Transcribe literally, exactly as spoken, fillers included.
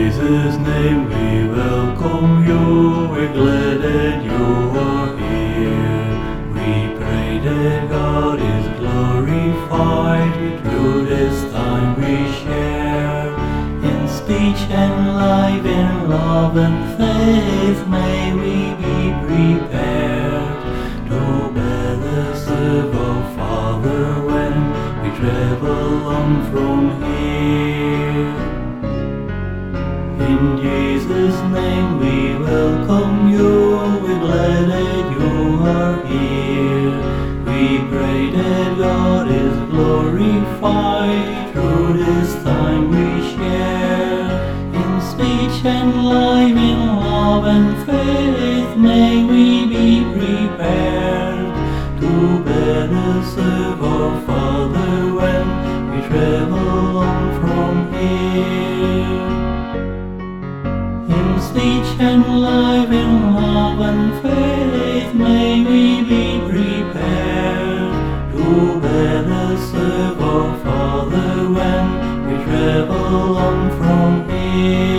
Jesus' name we welcome you, we're glad that you are here. We pray that God is glorified through this time we share. In speech and life, in love and faith, may we be prepared to better serve our Father when we travel on from here. In Jesus' name we welcome you, we're glad that you are here. We pray that God is glorified through this time we share. In speech and life, in love and faith, may we be prepared to better serve our Father when we travel on from here. In speech and life, in love and faith, may we be prepared to better serve our Father when we travel on from here.